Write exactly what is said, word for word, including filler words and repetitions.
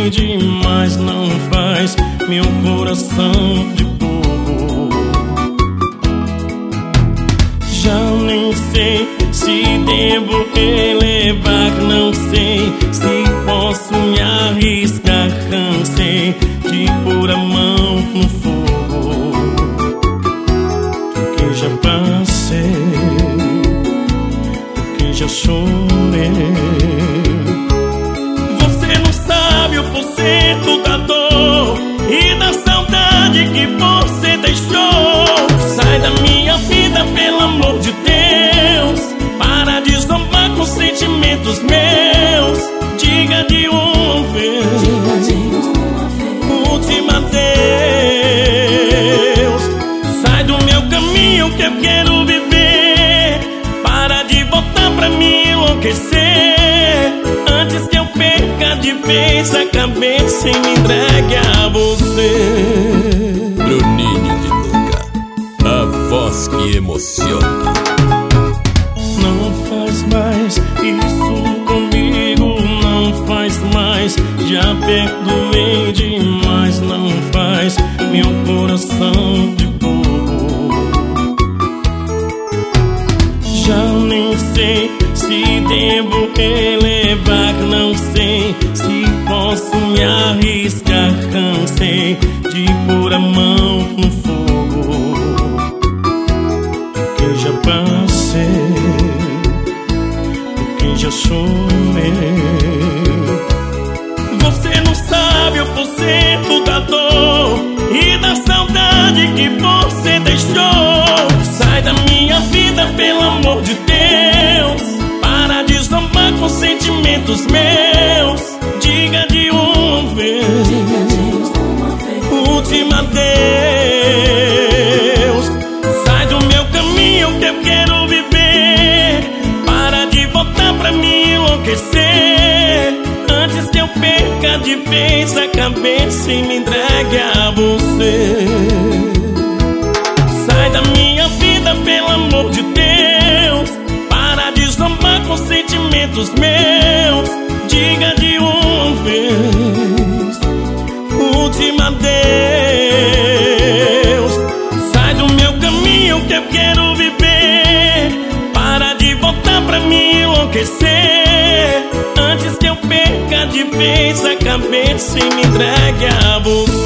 vende, mas não faz meu coração de bobo. Já nem sei se devo relevar, não sei se posso me arriscar. Cansei de pôr a mão no fogo que já passei, que já chorei. Você não sabe o porcento da dor e da saudade que você deixou. Sai da minha vida, pelo amor de Deus. Para de zombar com sentimentos meus. Diga de uma vez, última Deus. Sai do meu caminho que eu quero viver. Para de voltar pra me enlouquecer. Antes que eu perca de vez a cabeça e me entregue a você. Bruninho de Luca, a voz que emociona. Não faz mais isso comigo, não faz mais. Já perdoei demais, não faz meu coração de bobo. Já nem sei se devo relevar, não sei se posso me arriscar. Cansei de pôr a mão no fogo que eu já passei, que já chorei. Você não sabe o porcento da dor e da saudade que você deixou. Sai da minha vida, pelo amor de Deus. Para de zombar com sentimentos meus. Diga de uma vez, última Deus. Sai do meu caminho que eu quero viver. Para de voltar pra me enlouquecer. Antes que eu perca de vez a cabeça e me entregue a você. Sai da minha vida, pelo amor de Deus. Para de zombar com sentimentos meus. Diga de uma vez, última Deus. Sai do meu caminho que eu quero viver. Para de voltar pra me enlouquecer. Antes que eu perca de vez a cabeça e me entregue a você.